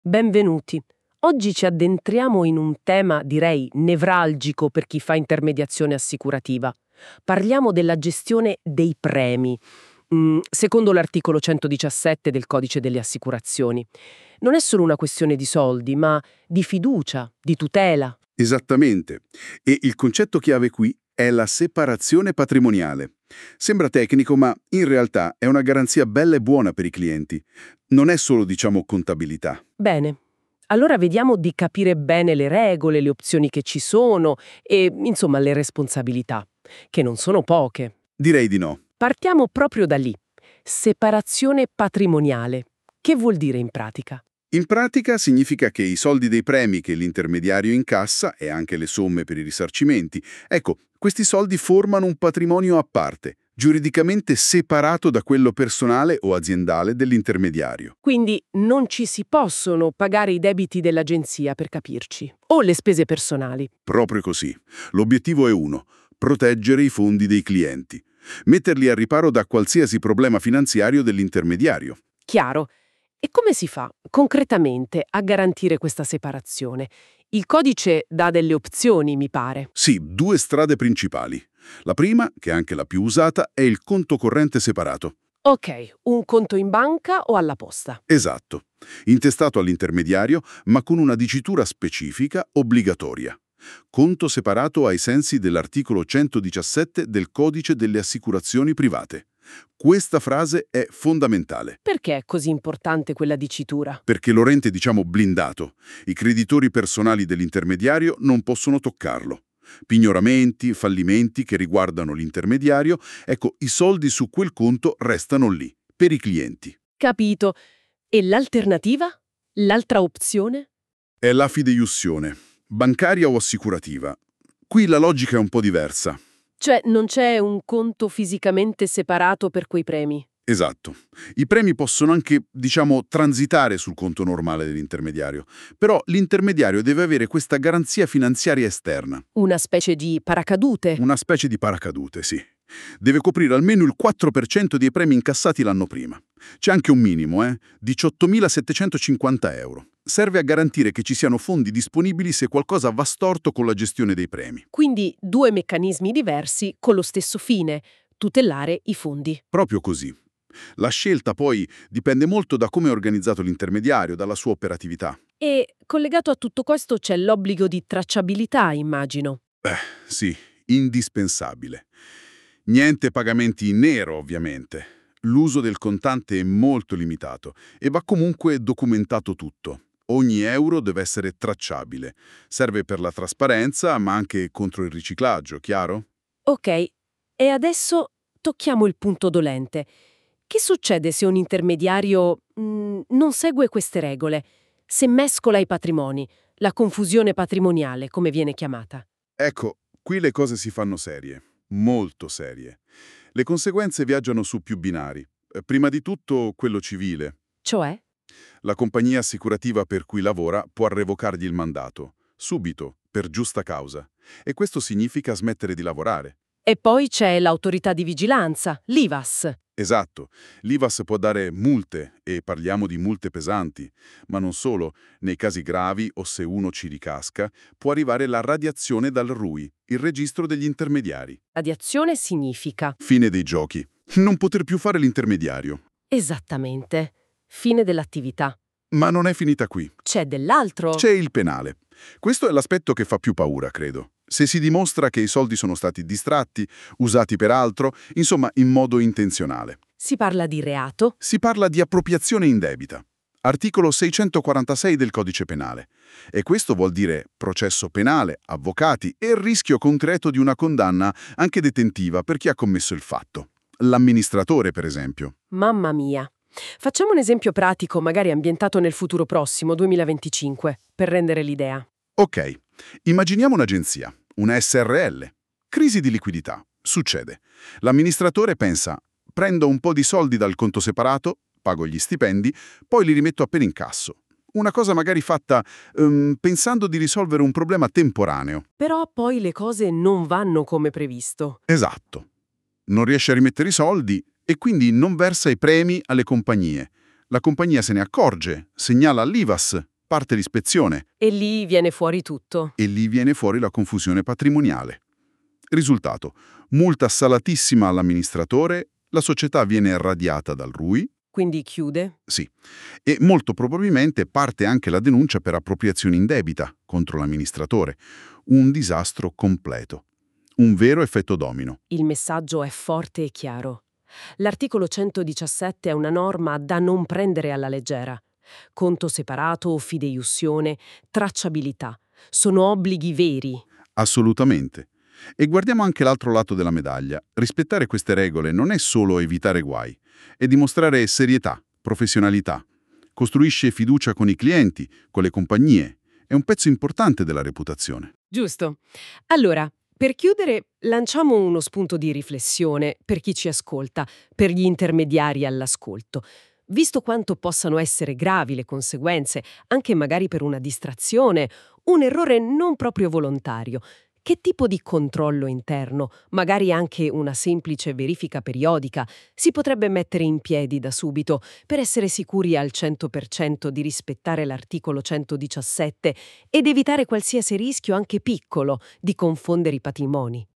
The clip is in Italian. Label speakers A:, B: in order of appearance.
A: Benvenuti. Oggi ci addentriamo in un tema, direi, nevralgico per chi fa intermediazione assicurativa. Parliamo della gestione dei premi, secondo l'articolo 117 del Codice delle Assicurazioni. Non è solo una questione di soldi, ma di fiducia, di tutela.
B: Esattamente. E il concetto chiave qui è la separazione patrimoniale. Sembra tecnico, ma in realtà è una garanzia bella e buona per i clienti. Non è solo, contabilità.
A: Bene. Allora vediamo di capire bene le regole, le opzioni che ci sono e, insomma, le responsabilità, che non sono poche.
B: Direi di no.
A: Partiamo proprio da lì. Separazione patrimoniale. Che vuol dire in pratica?
B: In pratica significa che i soldi dei premi che l'intermediario incassa e anche le somme per i risarcimenti, ecco, questi soldi formano un patrimonio a parte, giuridicamente separato da quello personale o aziendale dell'intermediario.
A: Quindi non ci si possono pagare i debiti dell'agenzia, per capirci, o le spese personali.
B: Proprio così. L'obiettivo è uno: proteggere i fondi dei clienti, metterli al riparo da qualsiasi problema finanziario dell'intermediario.
A: Chiaro. E come si fa concretamente a garantire questa separazione? Il codice dà delle opzioni, mi pare.
B: Sì, due strade principali. La prima, che è anche la più usata, è il conto corrente separato.
A: Ok, un conto in banca o alla posta?
B: Esatto. Intestato all'intermediario, ma con una dicitura specifica obbligatoria. Conto separato ai sensi dell'articolo 117 del Codice delle Assicurazioni Private. Questa frase è fondamentale,
A: Perché è così importante quella dicitura?
B: perché lo rende, blindato. I creditori personali dell'intermediario non possono toccarlo. Pignoramenti, fallimenti che riguardano l'intermediario, ecco, i soldi su quel conto restano lì, per i clienti.
A: Capito. E l'alternativa? L'altra opzione?
B: È la fideiussione, bancaria o assicurativa. Qui la logica è un po' diversa.
A: Cioè non c'è un conto fisicamente separato per quei premi?
B: Esatto. I premi possono anche, transitare sul conto normale dell'intermediario, però l'intermediario deve avere questa garanzia finanziaria esterna,
A: Una specie di paracadute?
B: una specie di paracadute, sì. Deve coprire almeno il 4% dei premi incassati l'anno prima. C'è anche un minimo, 18.750 euro. Serve a garantire che ci siano fondi disponibili se qualcosa va storto con la gestione dei premi.
A: Quindi due meccanismi diversi con lo stesso fine, tutelare i fondi.
B: Proprio così. La scelta poi dipende molto da come è organizzato l'intermediario, dalla sua operatività.
A: E collegato a tutto questo c'è l'obbligo di tracciabilità, immagino.
B: Sì, indispensabile. Niente pagamenti in nero, ovviamente. L'uso del contante è molto limitato e va comunque documentato tutto. Ogni euro deve essere tracciabile. Serve per la trasparenza, ma anche contro il riciclaggio, chiaro?
A: Ok, e adesso tocchiamo il punto dolente. Che succede se un intermediario non segue queste regole? Se mescola i patrimoni, la confusione patrimoniale, come viene chiamata?
B: Ecco, qui le cose si fanno serie, molto serie. Le conseguenze viaggiano su più binari. Prima di tutto quello civile.
A: Cioè?
B: La compagnia assicurativa per cui lavora può revocargli il mandato, subito, per giusta causa. E questo significa smettere di lavorare.
A: E poi c'è l'autorità di vigilanza, l'IVAS.
B: Esatto, l'IVAS può dare multe, e parliamo di multe pesanti, ma non solo, nei casi gravi o se uno ci ricasca, può arrivare la radiazione dal RUI, il registro degli intermediari.
A: Radiazione significa.
B: Fine dei giochi. Non poter più fare l'intermediario.
A: Esattamente. Fine dell'attività.
B: Ma non è finita qui.
A: C'è dell'altro?
B: C'è il penale. Questo è l'aspetto che fa più paura, credo. Se si dimostra che i soldi sono stati distratti, usati per altro, insomma in modo intenzionale.
A: Si parla di reato?
B: Si parla di appropriazione indebita. Articolo 646 del Codice Penale. E questo vuol dire processo penale, avvocati e il rischio concreto di una condanna, anche detentiva, per chi ha commesso il fatto. L'amministratore, per esempio.
A: Mamma mia. Facciamo un esempio pratico, magari ambientato nel futuro prossimo, 2025, per rendere l'idea.
B: Ok, immaginiamo un'agenzia, una SRL. Crisi di liquidità. Succede. L'amministratore pensa: prendo un po' di soldi dal conto separato, pago gli stipendi, poi li rimetto appena in casso. Una cosa magari fatta pensando di risolvere un problema temporaneo.
A: Però poi le cose non vanno come previsto.
B: Esatto. Non riesce a rimettere i soldi e quindi non versa i premi alle compagnie. La compagnia se ne accorge, segnala all'IVAS parte l'ispezione
A: E lì viene fuori tutto.
B: e lì viene fuori la confusione patrimoniale. Risultato: multa salatissima all'amministratore, la società viene radiata dal RUI,
A: Quindi chiude?
B: sì, e molto probabilmente parte anche la denuncia per appropriazione indebita contro l'amministratore. Un disastro completo. Un vero effetto domino.
A: Il messaggio è forte e chiaro. L'articolo 117 è una norma da non prendere alla leggera. Conto separato, fideiussione, tracciabilità. Sono obblighi veri.
B: Assolutamente. E guardiamo anche l'altro lato della medaglia. Rispettare queste regole non è solo evitare guai, è dimostrare serietà, professionalità. Costruisce fiducia con i clienti, con le compagnie. È un pezzo importante della reputazione.
A: Giusto. Allora, per chiudere, lanciamo uno spunto di riflessione per chi ci ascolta, per gli intermediari all'ascolto. Visto quanto possano essere gravi le conseguenze, anche magari per una distrazione, un errore non proprio volontario, che tipo di controllo interno, magari anche una semplice verifica periodica, si potrebbe mettere in piedi da subito per essere sicuri al 100% di rispettare l'articolo 117 ed evitare qualsiasi rischio, anche piccolo, di confondere i patrimoni?